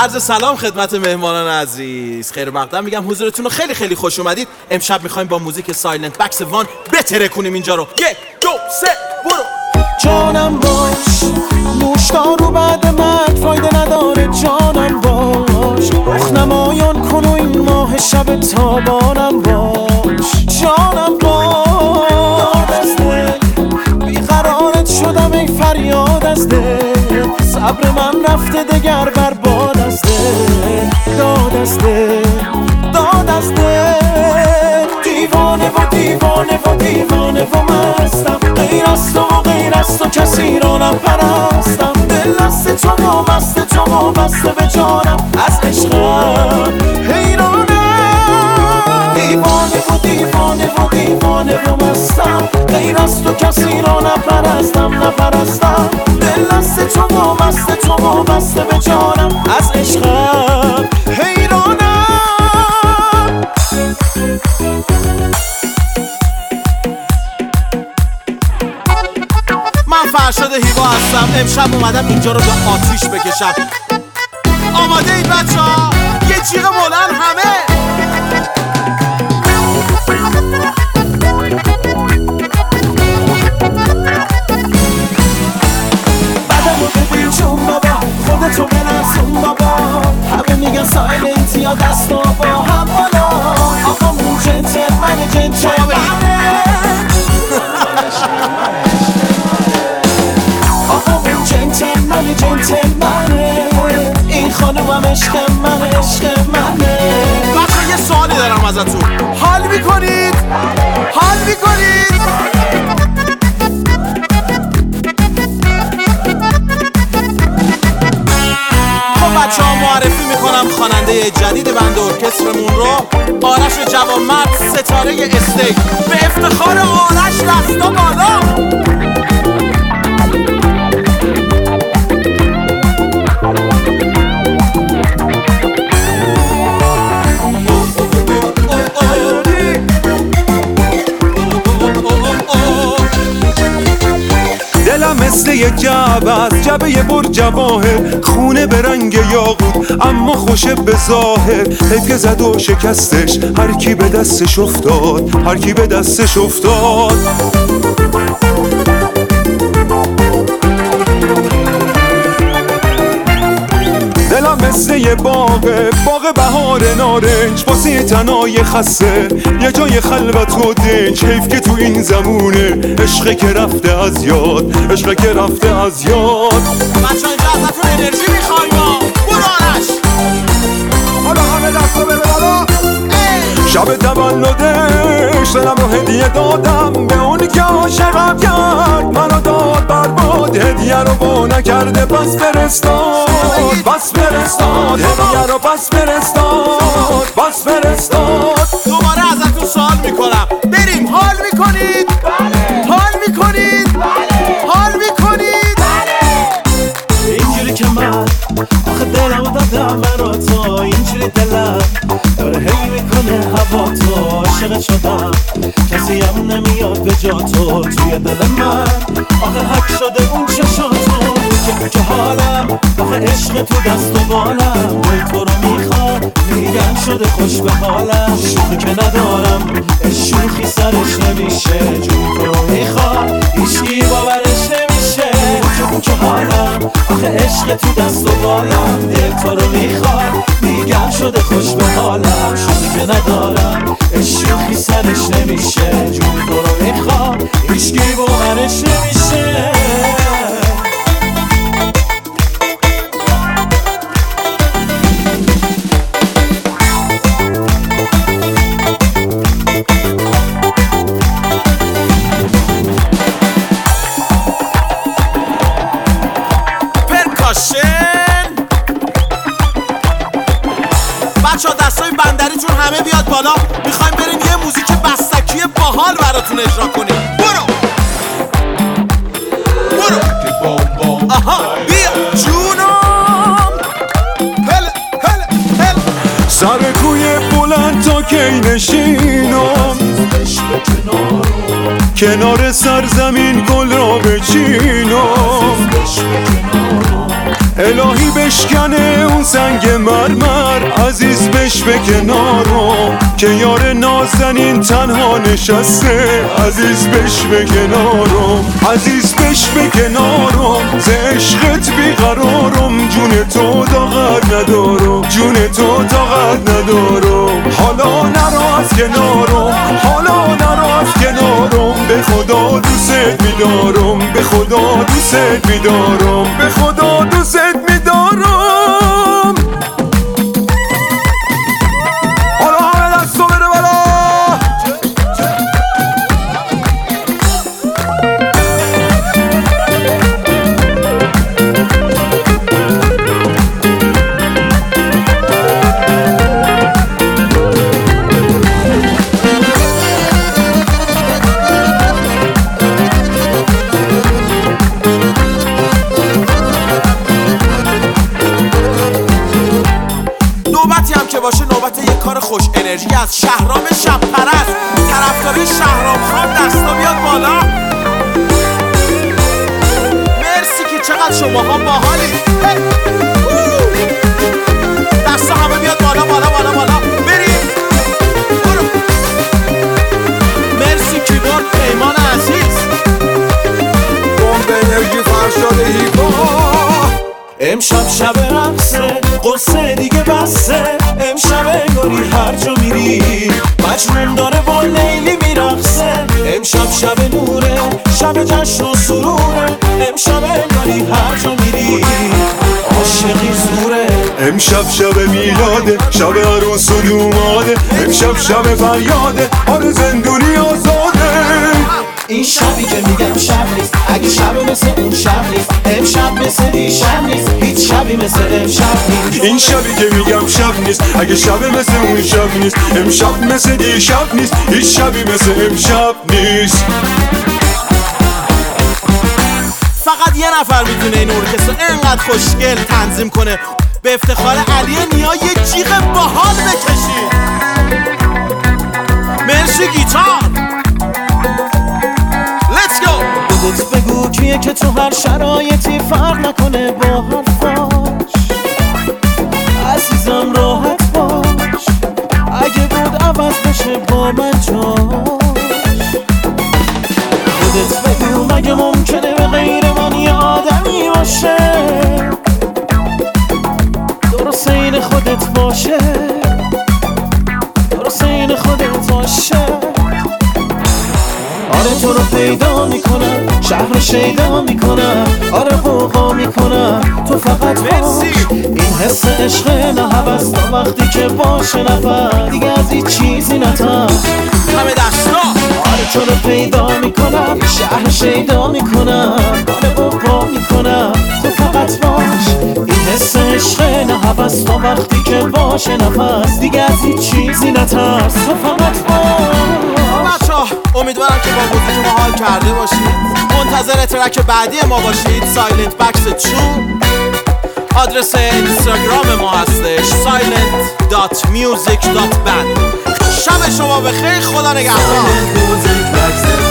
عرض سلام خدمت مهمانان عزیز. خیر مقدم میگم حضورتون رو خیلی خیلی خوش اومدید. امشب میخوایم با موزیک سایلنت بکس وان بترکونیم اینجا رو. 1 2 3 برو. جانم باش نوشتار رو بعد مرگ فایده نداره. جانم باش رخنمایان کن و این ماه شب تابانم باش. جانم باش داد از دل بیقرارت شدم ای فریاد از دل. صبر من رفته دگر برباد از دل. داد از دل داد از دل. دیوانه و دیوانه و دیوانه و مستم. غیر از تو و غیر از تو کسی را نپرستم. دل دست تو و مست تو و بسته به جانم. از عشقم حیرانم. دیوانه و دیوانه و دیوانه و مستم. غیر از تو کسی را نپرستم نپرستم. دل دست تو و مست تو و بسته به جانم. از عشقم حیرانم. من فرشاد هیوا هستم. امشب اومدم اینجا رو به آتیش بکشم. آماده اید بچه ها؟ یه جیغ بلند همه. بدمو ببین چون بابا خودتو بنرسون بابا. همه میگن سایلنت یا دستا با هم بالا. آقا مون جنتلمنه جنتلمنه. جنتلمنه جنتلمنه. این خانومم عشق منه عشق منه. بچه یه سوالی دارم ازتون. حال میکنید؟ حال میکنید؟ خب بچه ها معرفی میکنم خواننده جدید بند ارکسترمون رو. آرش جوانمرد ستاره استیج. به افتخار آرش دستا بالا. دلم مثل یه جعبه از جعبه یه بر جواهر. خونه به رنگ یاقوت اما خوشه به ظاهر. حیف که زد و شکستش هر کی به دستش افتاد. هر کی به دستش افتاد. دلم مثل یه باغه باغ بهار نارنج. واسه یه تنای خسته یه جای خلوت و دنج. حیف که تو این زمونه عشقه که رفته از یاد. عشقه که رفته از یاد. بچه ها اینجا ازتون انرژی میخوایم. برو آرش. حالا همه دستا بره بالا. شب تولدش دلم رو هدیه دادم به اون که عاشقم کرد. منو داد برباد هدیه رو با نکرده. پس فرستاد پس فرستاد هدیه رو پس فرستاد پس فرستاد. دوباره ازتون سوال میکنم. بریم. حال میکنید؟ بله. حال میکنید؟ بله. حال میکنید؟ بله. اینجوری که من آخه دلم دادم برا تو. اینجوری دلم داره هی میکنه هوا تو. عاشقت شدم کسی هم نمیاد به جا تو. توی دل من آخه حک شده اون چشاتو. که حالم آخه عشق تو دست و بالم. دل تو رو میخواد میگن شده خوش به حالم. شوخی که ندارم شوخی سرش نمیشه. جون تو رو میخواد هیچکی باورش نمیشه. که حالم آخه عشق تو دست و بالم. دل تو رو میخواد میگن شده خوش به حالم. شوخی که ندارم شوخی سرش نمیشه. جون تو رو میخواد هیچکی باورش نمیشه. بچه ها دستای بندریتون همه بیاد بالا. میخوایم بریم یه موزیک بستکی باحال براتون اجرا کنیم. برو برو. آها بیا جونم. هل هل هل. سر کوی بلند تا کی نشینم. کنار سرزمین گل را بچینم. الهی بشکنه اون سنگ مرمر، عزیز بش به کنارم که یار نازنین تنها نشسته. عزیز بش به کنارم، عزیز بش به کنارم، ز عشقت بیقرارم، جون تو طاقت ندارم، جون تو طاقت ندارم. حالا نرو از کنارم، حالا نرو از کنارم، به خدا دوست میدارم، به خدا دوست میدارم، به خدا دوست میدارم. حالا همه دستو بده بالا. که باشه نوبت یک کار خوش انرژی از شهرام شب پرست. طرفدارای شهرام خان دستا بیاد بالا. مرسی که چقدر شماها باحالی. دستا همه بیاد بالا بالا بالا بالا. بریم برو. مرسی کیبورد پیمان عزیز. بمب انرژی فرشاد هیپا. امشب شب رقصه، قصه دیگه بسته. امشب انگاری هر جا میری مجنون داره با لیلی میرقصه. امشب شب نوره، شب جشن و سروره. امشب انگاری هر جا میری عاشقی زوره. امشب شب میلاده، شب عروس و دوماده. امشب شب فریاده، آره زندونی آزاده. این شبی که میگم شب نیست اگه شب مثل اون شب نیست. امشب مثل دیشب نیست، هیچ شبی مثل امشب نیست. این شبی که میگم شب نیست اگه شب مثل اون شب نیست. امشب مثل دیشب نیست، هیچ شبی مثل امشب نیست. فقط یه نفر میتونه این ارکستر انقدر خوشگل تنظیم کنه. به افتخار علی نیا یه جیغ باحال بکشید. مرسی گیتار. خودت بگو کیه که تو هر شرایطی فرق نکنه با حرفاش. عزیزم راحت باش، اگه بود عوض بشه با من جاش. خودت بگو مگه ممکنه به غیر من یه آدمی باشه. درست این خودت باشه، درست این خودت باشه. آره تو رو پیدا میکنم، شهر رو شیدا میکنم. آره قوقا میکنم، تو فقط باش. این حس عشق نه هوس تا وقتی که باشه نفر دیگه از هیچ چیزی نترس. همه دستا. آره تو رو پیدا میکنم، شهر شیدا میکنم. آره قوقا میکنم، تو فقط باش. این حس عشق نه هوس تا وقتی که باشه نفس دیگه از هیچ چیزی نترس، تو فقط باش. امیدوارم که با موزیک ما حال کرده باشید. منتظر ترک بعدی ما باشید. سایلنت بکس 2. آدرس اینستاگرام ما هستش silent.music.band. شب شما بخیر، خدا نگهدار.